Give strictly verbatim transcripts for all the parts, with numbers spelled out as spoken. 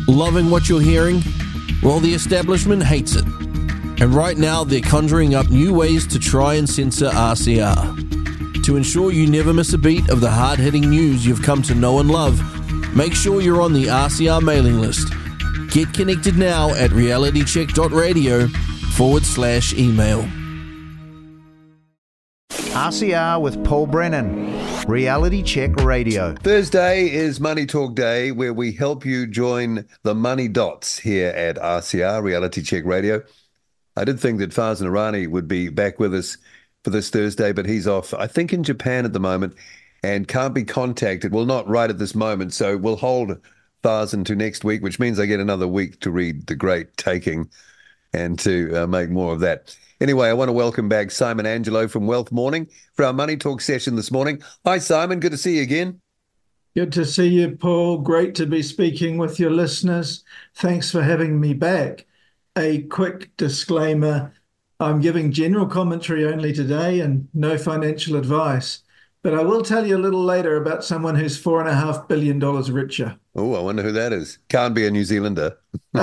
Loving what you're hearing? Well, the establishment hates it. And right now, they're conjuring up new ways to try and censor R C R. To ensure you never miss a beat of the hard-hitting news you've come to know and love, make sure you're on the R C R mailing list. Get connected now at realitycheck.radio forward slash email. R C R with Paul Brennan, Reality Check Radio. Thursday is Money Talk Day, where we help you join the money dots here at R C R, Reality Check Radio. I did think that Farzan Irani would be back with us for this Thursday, but he's off, I think, in Japan at the moment and can't be contacted. Well, not right at this moment, so we'll hold Farzan to next week, which means I get another week to read The Great Taking and to uh, make more of that. Anyway, I want to welcome back Simon Angelo from Wealth Morning for our Money Talk session this morning. Hi, Simon. Good to see you again. Good to see you, Paul. Great to be speaking with your listeners. Thanks for having me back. A quick disclaimer. I'm giving general commentary only today and no financial advice. But I will tell you a little later about someone who's four and a half billion dollars richer. Oh, I wonder who that is. Can't be a New Zealander.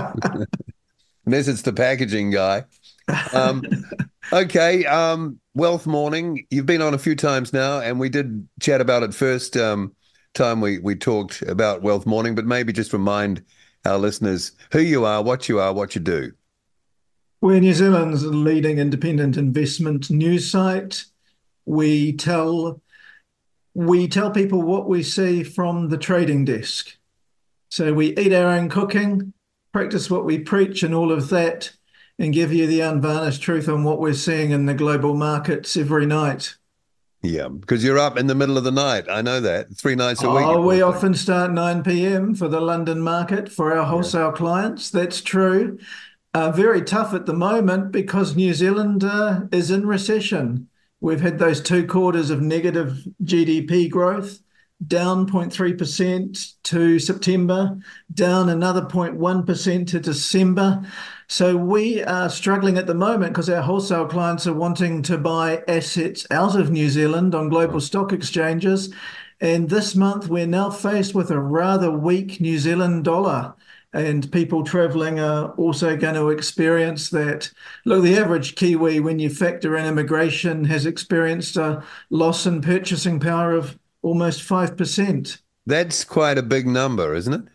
Unless it's the packaging guy. Um, okay, um, Wealth Morning. You've been on a few times now, and we did chat about it first um, time we, we talked about Wealth Morning, but maybe just remind our listeners who you are, what you are, what you do. We're New Zealand's leading independent investment news site. We tell we tell people what we see from the trading desk. So we eat our own cooking, practice what we preach and all of that, and give you the unvarnished truth on what we're seeing in the global markets every night. Yeah, because you're up in the middle of the night. I know that. Three nights a week. Oh, we often start nine p.m. for the London market for our wholesale yeah. clients. That's true. Uh, very tough at the moment because New Zealand uh, is in recession. We've had those two quarters of negative G D P growth, down zero point three percent to September, down another zero point one percent to December. So we are struggling at the moment because our wholesale clients are wanting to buy assets out of New Zealand on global stock exchanges. And this month, we're now faced with a rather weak New Zealand dollar. And people travelling are also going to experience that. Look, the average Kiwi, when you factor in immigration, has experienced a loss in purchasing power of almost five percent. That's quite a big number, isn't it?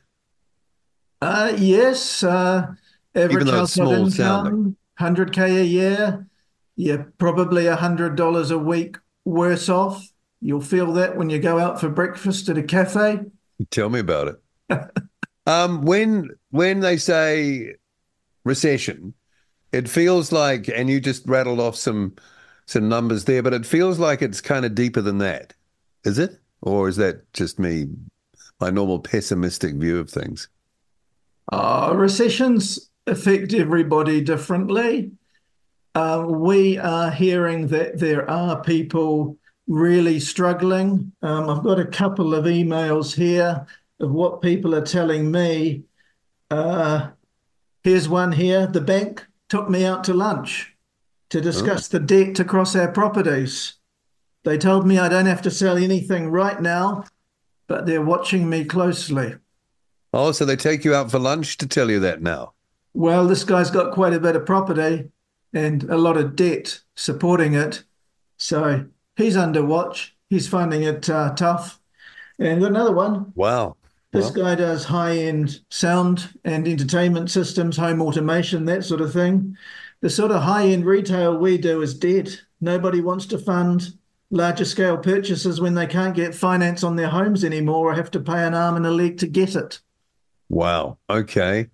Uh, yes. Uh, average household income, sounding. one hundred K a year. You're probably one hundred dollars a week worse off. You'll feel that when you go out for breakfast at a cafe. Tell me about it. um, when when they say recession, it feels like, and you just rattled off some some numbers there, but it feels like it's kind of deeper than that. Is it? Or is that just me, my normal pessimistic view of things? Uh, recessions affect everybody differently. Uh, we are hearing that there are people really struggling. Um, I've got a couple of emails here of what people are telling me. Uh, here's one here. The bank took me out to lunch to discuss oh. the debt across our properties. They told me I don't have to sell anything right now, but they're watching me closely. Oh, so they take you out for lunch to tell you that now? Well, this guy's got quite a bit of property and a lot of debt supporting it. So he's under watch. He's finding it uh, tough. And got another one. Wow. This well. guy does high-end sound and entertainment systems, home automation, that sort of thing. The sort of high-end retail we do is dead. Nobody wants to fund larger scale purchases when they can't get finance on their homes anymore or have to pay an arm and a leg to get it. Wow. Okay.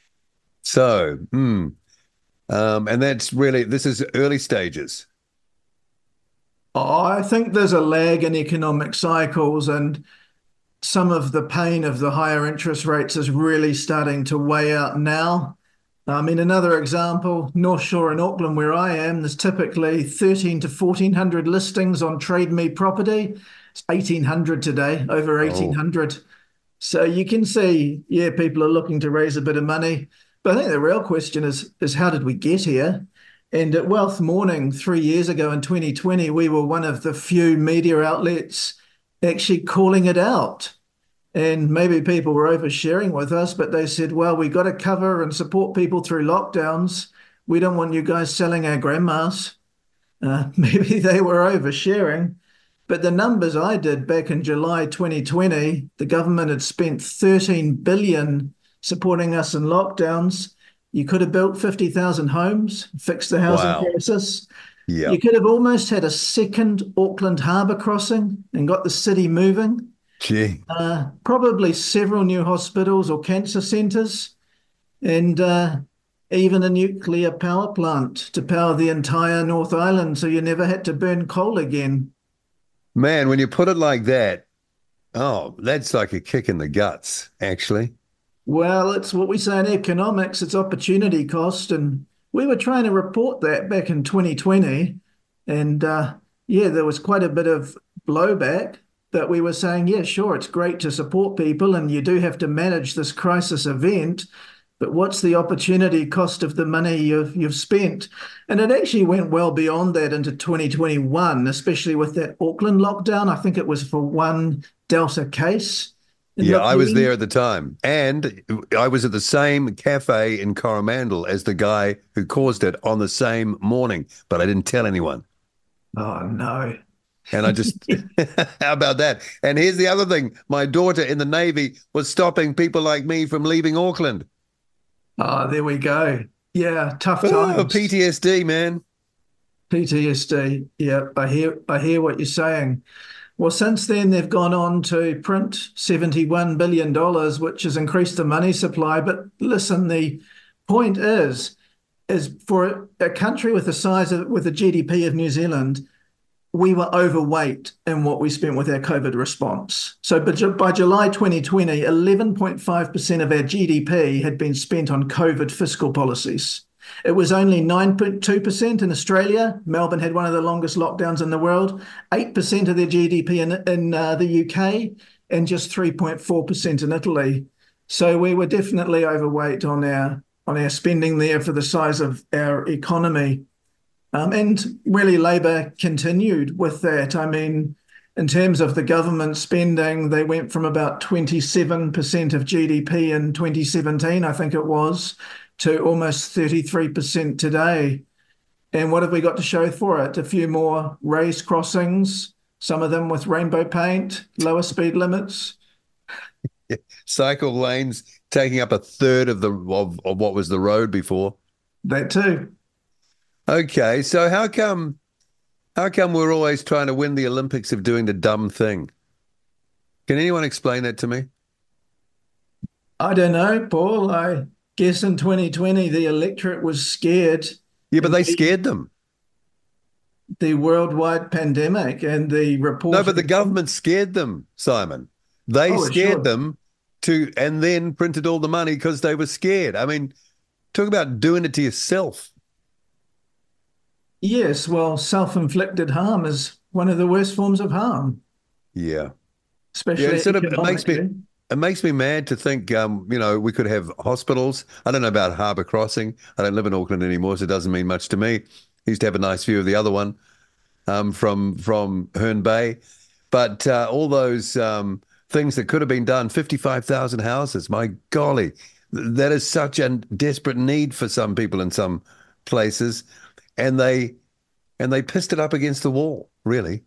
So, hmm. Um, and that's really, this is early stages. Oh, I think there's a lag in economic cycles, and some of the pain of the higher interest rates is really starting to weigh out now. I mean, another example, North Shore in Auckland, where I am, there's typically thirteen to fourteen hundred listings on Trade Me property. It's eighteen hundred today, over eighteen hundred. Oh. So you can see, yeah, people are looking to raise a bit of money. But I think the real question is, is how did we get here? And at Wealth Morning three years ago in twenty twenty, we were one of the few media outlets actually calling it out. And maybe people were oversharing with us, but they said, well, we got to cover and support people through lockdowns. We don't want you guys selling our grandmas. Uh, maybe they were oversharing. But the numbers I did back in July twenty twenty, the government had spent thirteen billion dollars supporting us in lockdowns. You could have built fifty thousand homes, fixed the housing Wow. crisis. Yeah. You could have almost had a second Auckland harbour crossing and got the city moving. Gee. Uh, probably several new hospitals or cancer centres, and uh, even a nuclear power plant to power the entire North Island so you never had to burn coal again. Man, when you put it like that, oh, that's like a kick in the guts, actually. Well, it's what we say in economics, it's opportunity cost. And we were trying to report that back in twenty twenty. And uh, yeah, there was quite a bit of blowback. But we were saying, yeah, sure, it's great to support people and you do have to manage this crisis event. But what's the opportunity cost of the money you've you've spent? And it actually went well beyond that into twenty twenty-one, especially with that Auckland lockdown. I think it was for one Delta case. Yeah, I was there at the time. And I was at the same cafe in Coromandel as the guy who caused it on the same morning, but I didn't tell anyone. Oh, no. And I just, how about that? And here's the other thing. My daughter in the Navy was stopping people like me from leaving Auckland. Oh, there we go. Yeah, tough Oh, times. P T S D, man. P T S D. Yeah, I hear I hear what you're saying. Well, since then they've gone on to print seventy-one billion dollars, which has increased the money supply. But listen, the point is, is for a country with the size of with a G D P of New Zealand, we were overweight in what we spent with our COVID response. So by July twenty twenty, eleven point five percent of our G D P had been spent on COVID fiscal policies. It was only nine point two percent in Australia. Melbourne had one of the longest lockdowns in the world, eight percent of their G D P in, in uh, the U K, and just three point four percent in Italy. So we were definitely overweight on our, on our spending there for the size of our economy. Um, and really, Labor continued with that. I mean, in terms of the government spending, they went from about twenty-seven percent of G D P in twenty seventeen, I think it was, to almost thirty-three percent today. And what have we got to show for it? A few more raised crossings, some of them with rainbow paint, lower speed limits. Cycle lanes taking up a third of the of, of what was the road before. That too. Okay, so how come how come we're always trying to win the Olympics of doing the dumb thing? Can anyone explain that to me? I don't know, Paul. I guess in twenty twenty, the electorate was scared. Yeah, but they scared them. The worldwide pandemic and the report. No, but the government scared them, Simon. They Oh, scared sure. them to, and then printed all the money because they were scared. I mean, talk about doing it to yourself. Yes, well, self-inflicted harm is one of the worst forms of harm, Yeah. especially Yeah, it sort of it makes me economically. it makes me mad to think um, you know, we could have hospitals. I don't know about Harbour Crossing. I don't live in Auckland anymore, so it doesn't mean much to me. I used to have a nice view of the other one um, from from Herne Bay. But uh, all those um, things that could have been done, fifty-five thousand houses, my golly, that is such a desperate need for some people in some places. And they and they pissed it up against the wall, really.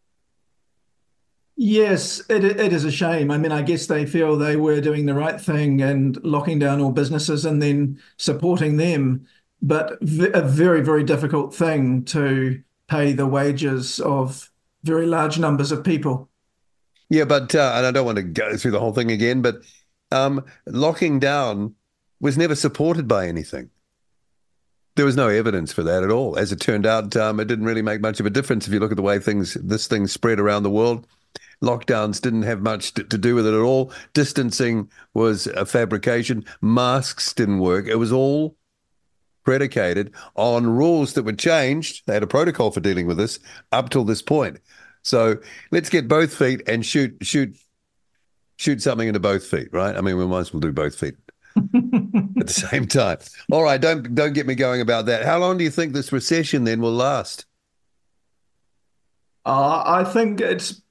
Yes, it it is a shame. I mean, I guess they feel they were doing the right thing and locking down all businesses and then supporting them, but v- a very, very difficult thing to pay the wages of very large numbers of people. Yeah, but uh, and I don't want to go through the whole thing again, but um, locking down was never supported by anything. There was no evidence for that at all. As it turned out, um, it didn't really make much of a difference if you look at the way things this thing spread around the world. Lockdowns didn't have much to, to do with it at all. Distancing was a fabrication. Masks didn't work. It was all predicated on rules that were changed. They had a protocol for dealing with this up till this point. So let's get both feet and shoot, shoot, shoot something into both feet, right? I mean, we might as well do both feet at the same time. All right, don't don't get me going about that. How long do you think this recession then will last? Uh, I think it's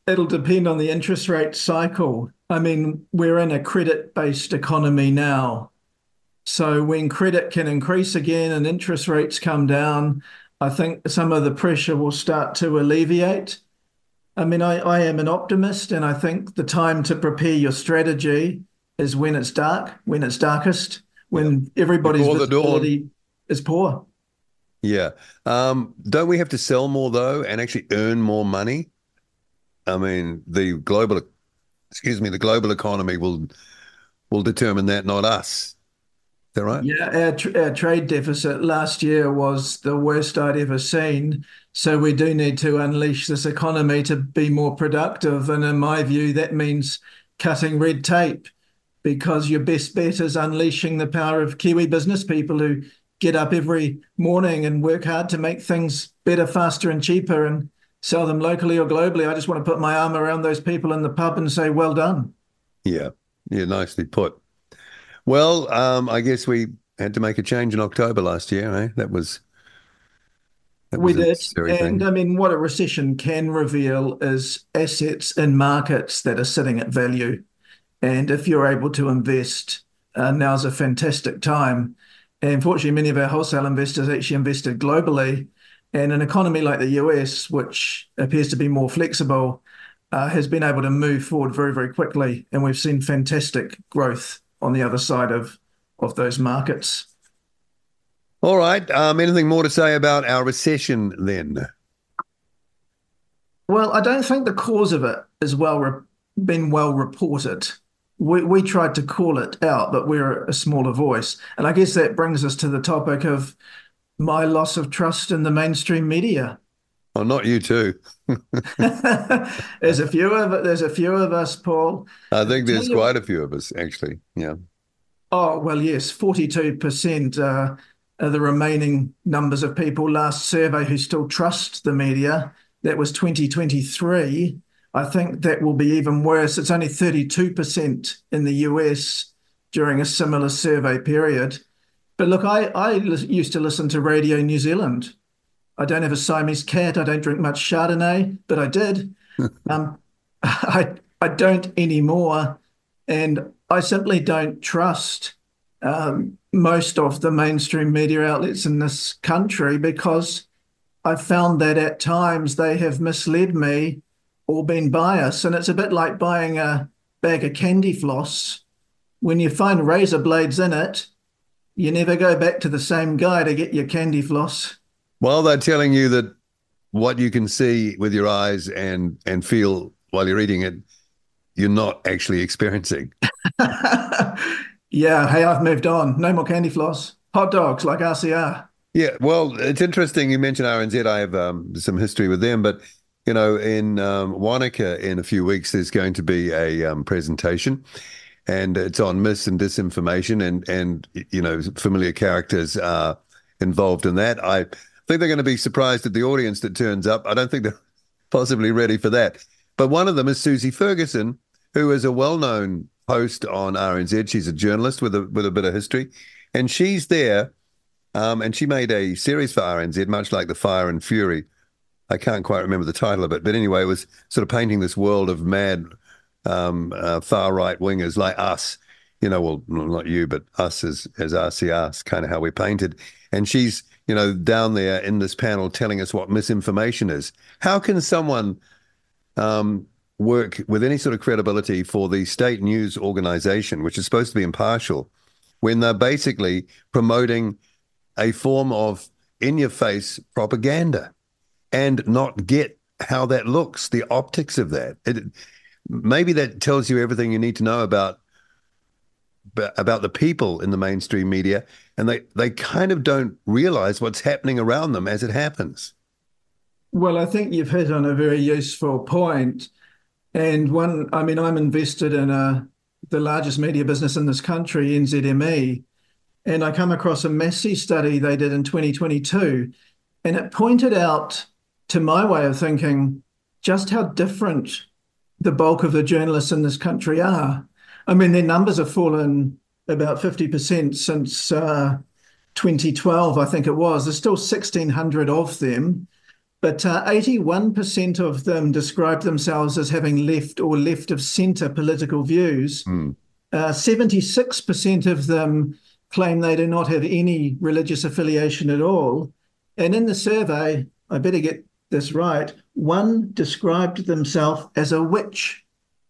it'll depend on the interest rate cycle. I mean, we're in a credit-based economy now. So when credit can increase again and interest rates come down, I think some of the pressure will start to alleviate. I mean, I, I am an optimist, and I think the time to prepare your strategy is when it's dark, when it's darkest, when everybody's Before the dawn. visibility is poor. Yeah. Um, don't we have to sell more, though, and actually earn more money? I mean, the global, excuse me, the global economy will will determine that, not us. Is that right? Yeah, our, tr- our trade deficit last year was the worst I'd ever seen. So we do need to unleash this economy to be more productive. And in my view, that means cutting red tape, because your best bet is unleashing the power of Kiwi business people who get up every morning and work hard to make things better, faster and cheaper and sell them locally or globally. I just want to put my arm around those people in the pub and say, well done. Yeah. Yeah, nicely put. Well, um, I guess we had to make a change in October last year, eh? That was that We was a did. necessary And thing. I mean, what a recession can reveal is assets in markets that are sitting at value. And if you're able to invest, uh, now's a fantastic time. And fortunately, many of our wholesale investors actually invested globally. And an economy like the U S, which appears to be more flexible, uh, has been able to move forward very, very quickly. And we've seen fantastic growth on the other side of, of those markets. All right. Um, anything more to say about our recession then? Well, I don't think the cause of it has well re- been well reported. We, we tried to call it out, but we're a smaller voice. And I guess that brings us to the topic of my loss of trust in the mainstream media. Oh, not you too. There's a few of there's a few of us, Paul. I think there's Tell you- quite a few of us, actually. Yeah. Oh, well, yes, forty-two percent uh, are the remaining numbers of people last survey who still trust the media. That was twenty twenty-three. I think that will be even worse. It's only thirty-two percent in the U S during a similar survey period. But look, I, I li- used to listen to Radio New Zealand. I don't have a Siamese cat. I don't drink much Chardonnay, but I did. um, I, I don't anymore. And I simply don't trust um, most of the mainstream media outlets in this country, because I've found that at times they have misled me or been biased. And it's a bit like buying a bag of candy floss. When you find razor blades in it, you never go back to the same guy to get your candy floss. Well, they're telling you that what you can see with your eyes and and feel while you're eating it, you're not actually experiencing. Yeah, hey, I've moved on. No more candy floss. Hot dogs like R C R. Yeah, well, it's interesting you mentioned R N Z. I have um, some history with them, but you know, in um, Wanaka in a few weeks, there's going to be a um, presentation, and it's on myths and disinformation, and and you know, familiar characters are involved in that. I think they're going to be surprised at the audience that turns up. I don't think they're possibly ready for that. But one of them is Susie Ferguson, who is a well-known host on R N Z. She's a journalist with a with a bit of history, and she's there. Um, and she made a series for R N Z, much like The Fire and Fury. I can't quite remember the title of it, but anyway, it was sort of painting this world of mad um, uh, far-right wingers like us. You know, well, not you, but us as as R C R, kind of how we're painted. And she's, you know, down there in this panel telling us what misinformation is. How can someone um, work with any sort of credibility for the state news organization, which is supposed to be impartial, when they're basically promoting a form of in-your-face propaganda and not get how that looks, the optics of that? It, maybe that tells you everything you need to know about about the people in the mainstream media, and they, they kind of don't realize what's happening around them as it happens. Well, I think you've hit on a very useful point. And one, I mean, I'm invested in a, the largest media business in this country, N Z M E, and I come across a Massey study they did in twenty twenty-two, and it pointed out, to my way of thinking, just how different the bulk of the journalists in this country are. I mean, their numbers have fallen about fifty percent since uh, twenty twelve, I think it was. There's still sixteen hundred of them. but uh, eighty-one percent of them describe themselves as having left or left of centre political views. Mm. Uh, seventy-six percent of them claim they do not have any religious affiliation at all. And in the survey, I better get this right, one described themselves as a witch.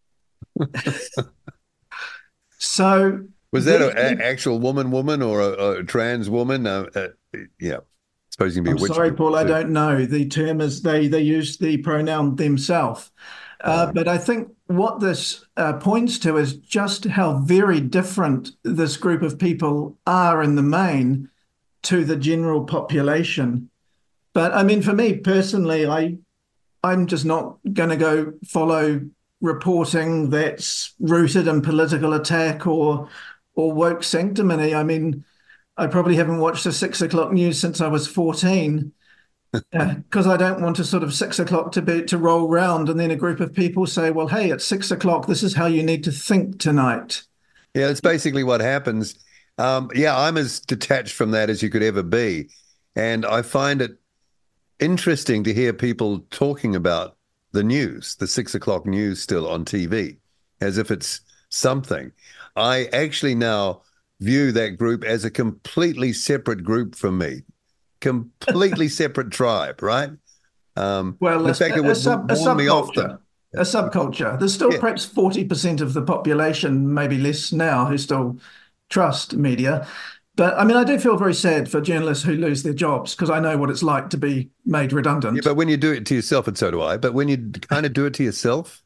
So was that an actual woman woman or a, a trans woman? Uh, uh, yeah. Suppose you can be I'm a witch. sorry, Paul, I don't know. The term is they they use the pronoun themselves. Uh, Oh. But I think what this uh, points to is just how very different this group of people are in the main to the general population. But I mean, for me personally, I I'm just not going to go follow reporting that's rooted in political attack or or woke sanctimony. I mean, I probably haven't watched the six o'clock news since I was fourteen, because uh, I don't want to sort of six o'clock to be to roll round and then a group of people say, well, hey, it's six o'clock. This is how you need to think tonight. Yeah, it's basically what happens. Um, yeah, I'm as detached from that as you could ever be. And I find it interesting to hear people talking about the news, the six o'clock news still on T V, as if it's something. I actually now view that group as a completely separate group from me, completely separate tribe, right? Um, Well, the a, fact a, it would sub, a warn me off subculture, them. a subculture. There's still Yeah. perhaps forty percent of the population, maybe less now, who still trust media. But I mean, I do feel very sad for journalists who lose their jobs because I know what it's like to be made redundant. Yeah, but when you do it to yourself, and so do I, but when you kind of do it to yourself,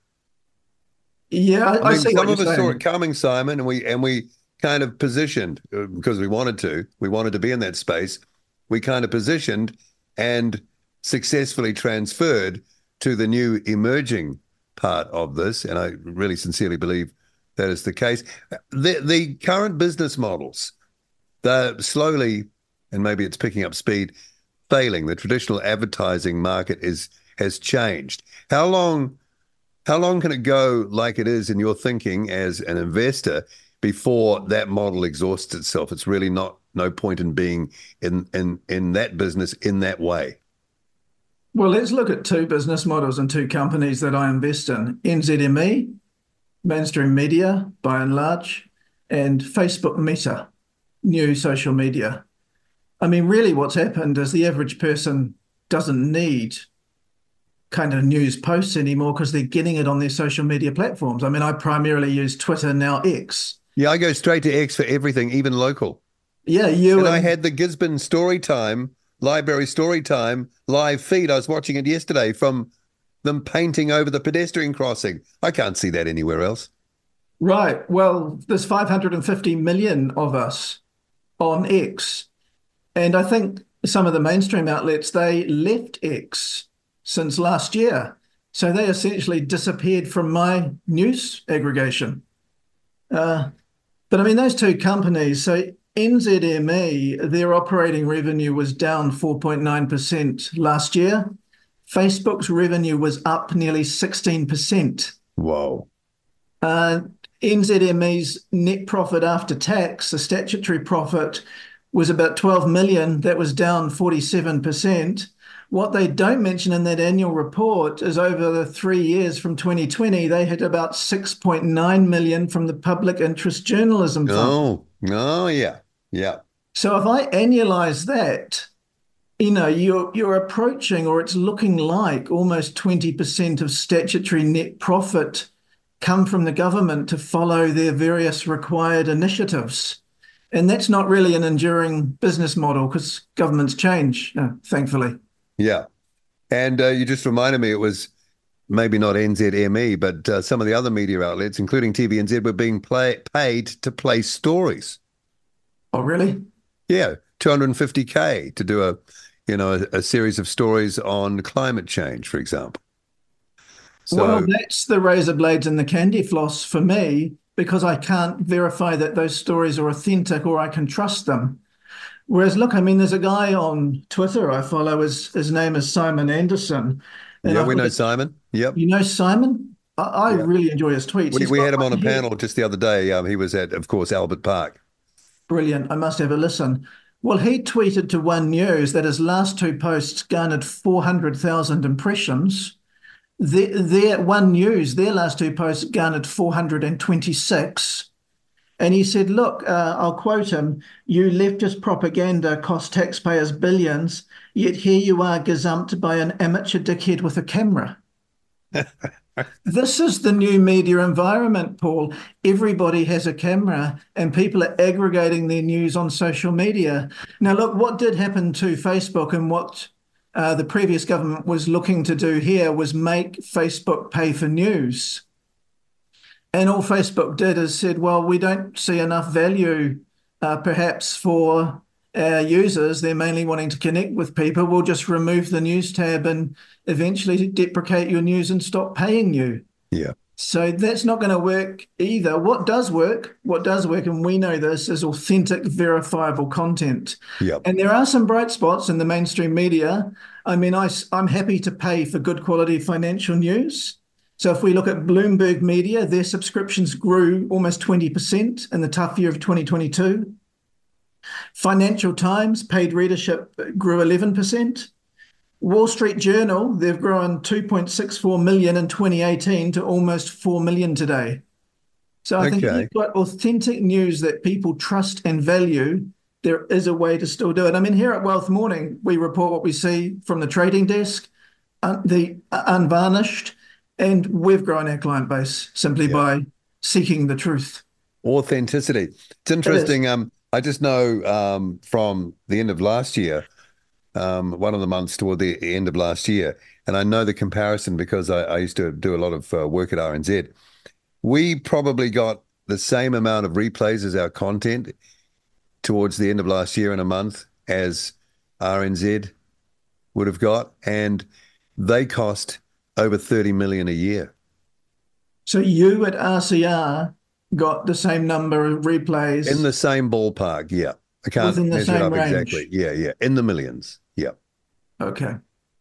Yeah, I, I I mean, see some what of you're us saw saying. it coming, Simon, and we and we kind of positioned uh, because we wanted to. We wanted to be in that space. We kind of positioned and successfully transferred to the new emerging part of this, and I really sincerely believe that is the case. The the current business models, they're slowly, and maybe it's picking up speed, failing. The traditional advertising market is has changed. How long? How long can it go like it is in your thinking as an investor before that model exhausts itself? It's really not no point in being in in in that business in that way. Well, let's look at two business models and two companies that I invest in. N Z M E, mainstream media by and large, and Facebook Meta, new social media. I mean, really what's happened is the average person doesn't need kind of news posts anymore because they're getting it on their social media platforms. I mean, I primarily use Twitter, now X. Yeah, I go straight to X for everything, even local. Yeah, you And and I had the Gisborne Storytime, Library Storytime live feed. I was watching it yesterday from them painting over the pedestrian crossing. I can't see that anywhere else. Right. Well, there's five hundred fifty million of us on X. And I think some of the mainstream outlets, they left X since last year. So they essentially disappeared from my news aggregation. Uh, but I mean, those two companies, so N Z M E, their operating revenue was down four point nine percent last year. Facebook's revenue was up nearly sixteen percent. Whoa. Uh, N Z M E's net profit after tax, the statutory profit, was about twelve million. That was down forty-seven percent. What they don't mention in that annual report is over the three years from twenty twenty, they had about six point nine million from the public interest journalism fund. Oh, oh, yeah, yeah. So if I annualize that, you know, you're you're approaching, or it's looking like almost twenty percent of statutory net profit come from the government to follow their various required initiatives. And that's not really an enduring business model because governments change, uh, thankfully. Yeah. And uh, you just reminded me, it was maybe not N Z M E, but uh, some of the other media outlets, including T V N Z, were being play- paid to play stories. Oh, really? Yeah, two hundred fifty K to do a, you know, a, a series of stories on climate change, for example. So, Well, that's the razor blades and the candy floss for me, because I can't verify that those stories are authentic or I can trust them. Whereas, look, I mean, there's a guy on Twitter I follow, his, his name is Simon Anderson. And yeah, I we know thought- Simon. Yep. You know Simon? I, I Yeah. really enjoy his tweets. We, He's we got had him my on a head. panel just the other day. Um, he was at, of course, Albert Park. Brilliant. I must have a listen. Well, he tweeted to One News that his last two posts garnered four hundred thousand impressions. Their, their One News, their last two posts garnered four hundred twenty-six. And he said, look, uh, I'll quote him, "You leftist propaganda cost taxpayers billions, yet here you are gazumped by an amateur dickhead with a camera." This is the new media environment, Paul. Everybody has a camera and people are aggregating their news on social media. Now, look, what did happen to Facebook and what uh, the previous government was looking to do here was make Facebook pay for news. And all Facebook did is said, well, we don't see enough value uh, perhaps for our users. They're mainly wanting to connect with people. We'll just remove the news tab and eventually deprecate your news and stop paying you. Yeah. So that's not going to work either. What does work, what does work, and we know this, is authentic, verifiable content. Yep. And there are some bright spots in the mainstream media. I mean, I, I'm happy to pay for good quality financial news. So if we look at Bloomberg Media, their subscriptions grew almost twenty percent in the tough year of twenty twenty-two. Financial Times paid readership grew eleven percent. Wall Street Journal, they've grown two point six four million in twenty eighteen to almost four million today. So I Okay. think if you've got authentic news that people trust and value, there is a way to still do it. I mean, here at Wealth Morning, we report what we see from the trading desk, uh, the unvarnished, and we've grown our client base simply Yeah. by seeking the truth. Authenticity. It's interesting. Um, I just know um, from the end of last year, um, one of the months toward the end of last year, and I know the comparison because I, I used to do a lot of uh, work at R N Z. We probably got the same amount of replays as our content towards the end of last year in a month as R N Z would have got, and they cost over thirty million a year. So you at R C R got the same number of replays In the same ballpark, yeah. I can't Within the measure it same up range. exactly. Yeah, yeah. In the millions. Yeah. Okay.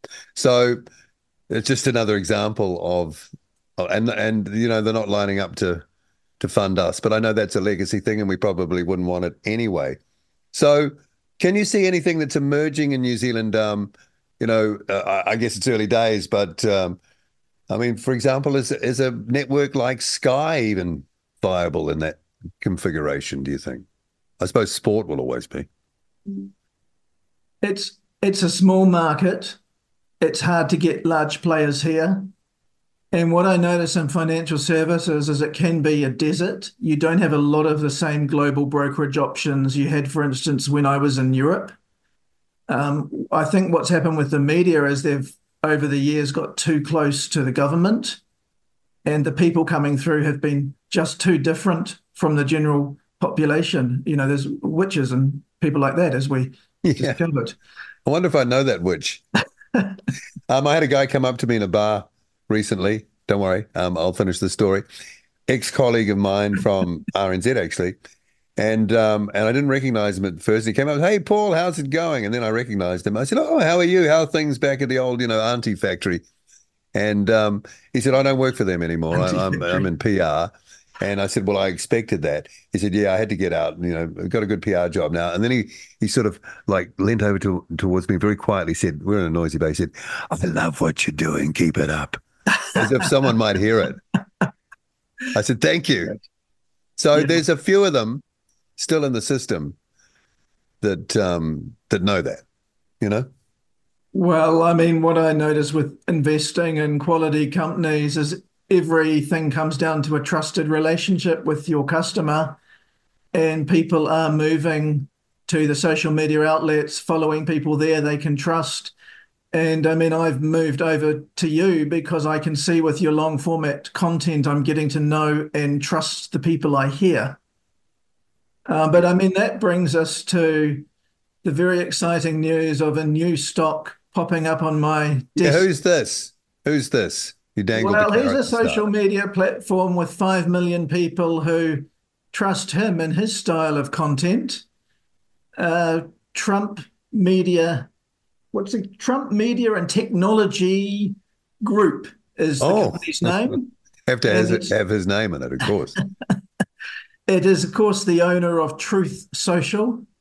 So it's just another example of, oh, and and you know, they're not lining up to to fund us, but I know that's a legacy thing and we probably wouldn't want it anyway. So can you see anything that's emerging in New Zealand? Um, you know, uh, I guess it's early days, but um, I mean, for example, is is a network like Sky even viable in that configuration, do you think? I suppose sport will always be. It's it's a small market. It's hard to get large players here. And what I notice in financial services is it can be a desert. You don't have a lot of the same global brokerage options you had, for instance, when I was in Europe. Um, I think what's happened with the media is they've, over the years, got too close to the government, and the people coming through have been just too different from the general population. You know, there's witches and people like that, as we Yeah. discovered. I wonder if I know that witch. um, I had a guy come up to me in a bar recently. Don't worry, um, I'll finish the story. Ex-colleague of mine from R N Z, actually. And um, and I didn't recognize him at first. He came up, "Hey, Paul, how's it going?" And then I recognized him. I said, "Oh, how are you? How are things back at the old, you know, auntie factory?" And um, he said, "I don't work for them anymore. I, I'm, I'm in P R." And I said, "Well, I expected that." He said, "Yeah, I had to get out. You know, I've got a good P R job now." And then he he sort of like leant over to, towards me very quietly, said, we're in a noisy bay, he said, "I love what you're doing. Keep it up." As if someone might hear it. I said, "Thank you." So Yeah. there's a few of them still in the system that um, that know that, you know? Well, I mean, what I notice with investing in quality companies is everything comes down to a trusted relationship with your customer, and people are moving to the social media outlets, following people there they can trust. And I mean, I've moved over to you because I can see with your long format content, I'm getting to know and trust the people I hear. Uh, but I mean, that brings us to the very exciting news of a new stock popping up on my Yeah, desk. who's this? Who's this? You dangled Well, the he's carrot a at the start. social media platform with five million people who trust him and his style of content. Uh, Trump Media, what's it? Trump Media and Technology Group is the Oh. company's name. Have to And has it, it's- have his name in it, of course. It is, of course, the owner of Truth Social.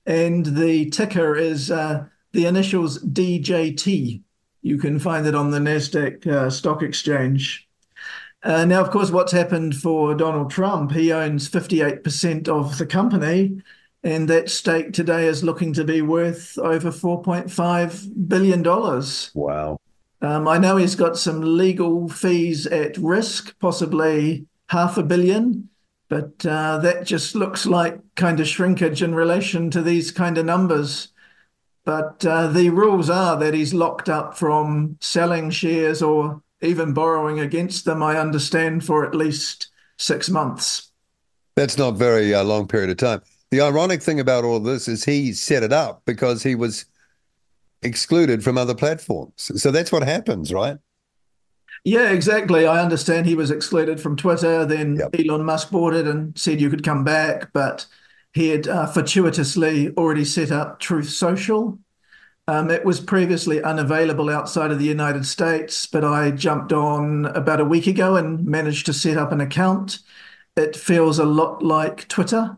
and the ticker is uh, the initials D J T. You can find it on the NASDAQ uh, stock exchange. Uh, now, of course, what's happened for Donald Trump, he owns fifty-eight percent of the company, and that stake today is looking to be worth over four point five billion dollars. Wow. Um, I know he's got some legal fees at risk, possibly half a billion, but uh, that just looks like kind of shrinkage in relation to these kind of numbers. But uh, the rules are that he's locked up from selling shares or even borrowing against them, I understand, for at least six months. That's not very uh, long period of time. The ironic thing about all this is he set it up because he was excluded from other platforms. So that's what happens, right? Yeah, exactly. I understand he was excluded from Twitter. Then Yep. Elon Musk bought it and said you could come back, but he had uh, fortuitously already set up Truth Social. Um, it was previously unavailable outside of the United States, but I jumped on about a week ago and managed to set up an account. It feels a lot like Twitter.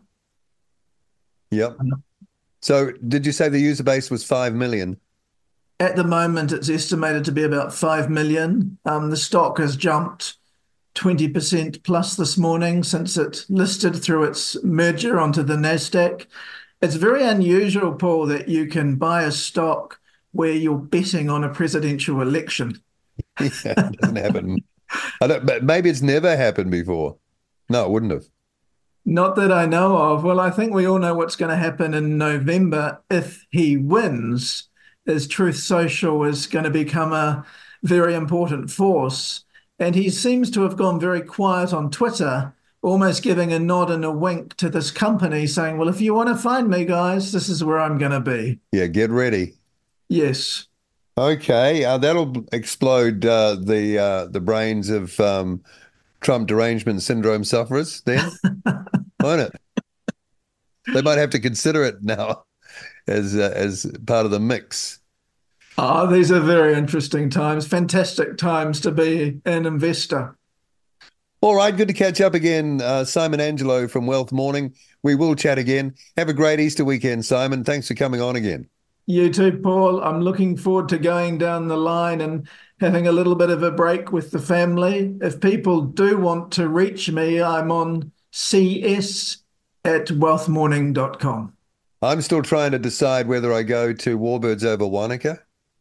Yep. So did you say the user base was five million? At the moment, it's estimated to be about five million. Um, the stock has jumped twenty percent plus this morning since it listed through its merger onto the NASDAQ. It's very unusual, Paul, that you can buy a stock where you're betting on a presidential election. Yeah, it doesn't happen. I don't, but maybe it's never happened before. No, it wouldn't have. Not that I know of. Well, I think we all know what's going to happen in November if he wins, is Truth Social is going to become a very important force. And he seems to have gone very quiet on Twitter, almost giving a nod and a wink to this company saying, well, if you want to find me, guys, this is where I'm going to be. Yeah, get ready. Yes. Okay, uh, that'll explode uh, the uh, the brains of um, Trump derangement syndrome sufferers then, won't it? They might have to consider it now as uh, as part of the mix. Oh, these are very interesting times, fantastic times to be an investor. All right, good to catch up again. Uh, Simon Angelo from Wealth Morning. We will chat again. Have a great Easter weekend, Simon. Thanks for coming on again. You too, Paul. I'm looking forward to going down the line and having a little bit of a break with the family. If people do want to reach me, I'm on C S at wealth morning dot com. I'm still trying to decide whether I go to Warbirds over Wanaka,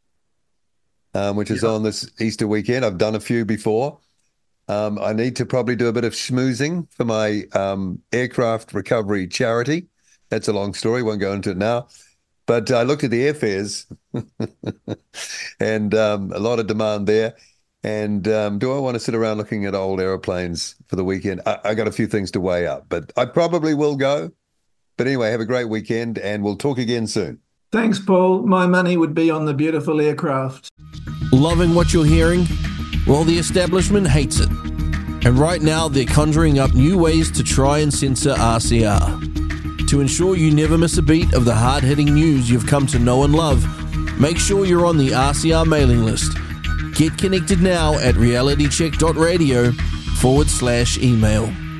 um, which is yeah. on this Easter weekend. I've done a few before. Um, I need to probably do a bit of schmoozing for my um, aircraft recovery charity. That's a long story. Won't go into it now. But I looked at the airfares and um, a lot of demand there. And um, do I want to sit around looking at old aeroplanes for the weekend? I, I got a few things to weigh up, but I probably will go. But anyway, have a great weekend and we'll talk again soon. Thanks, Paul. My money would be on the beautiful aircraft. Loving what you're hearing? Well, the establishment hates it. And right now, they're conjuring up new ways to try and censor R C R. To ensure you never miss a beat of the hard-hitting news you've come to know and love, make sure you're on the R C R mailing list. Get connected now at realitycheck dot radio forward slash email.